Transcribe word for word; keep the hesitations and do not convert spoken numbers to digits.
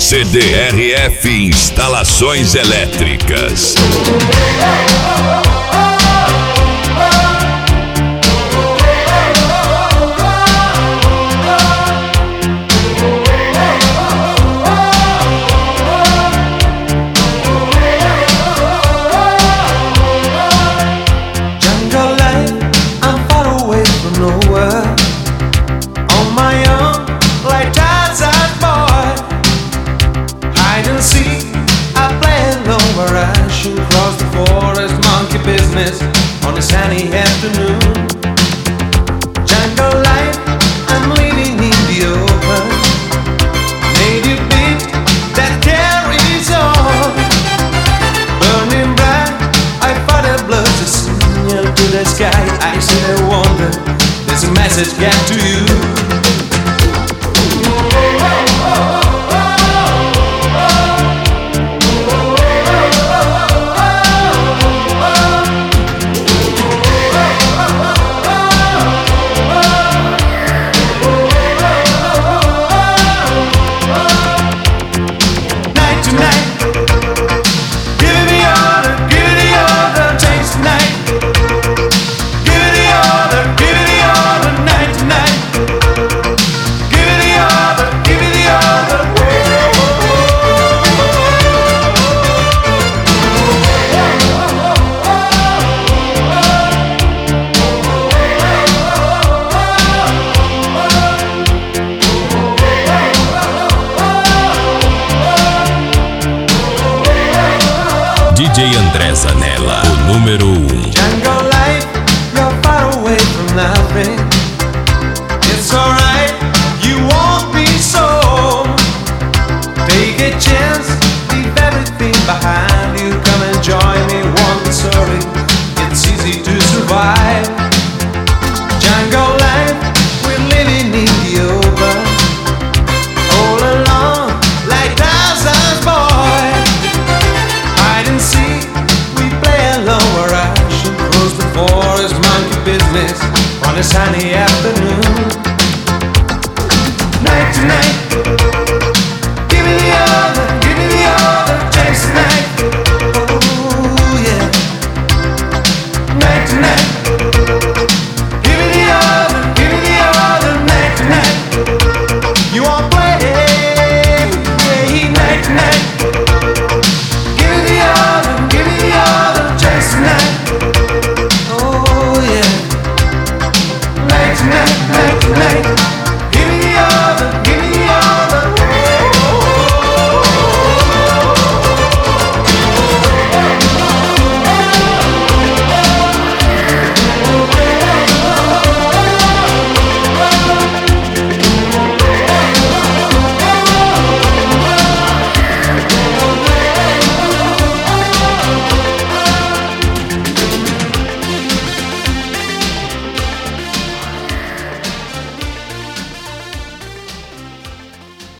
C D R F Instalações Elétricas. On a sunny afternoon, jungle life, I'm living in the open. Native beat that carries on, burning bright. I fought a blood to signal to the sky. I said I wonder, there's a message get to you. D J André Zanella, o número um. Jungle life, you're far away from nothing.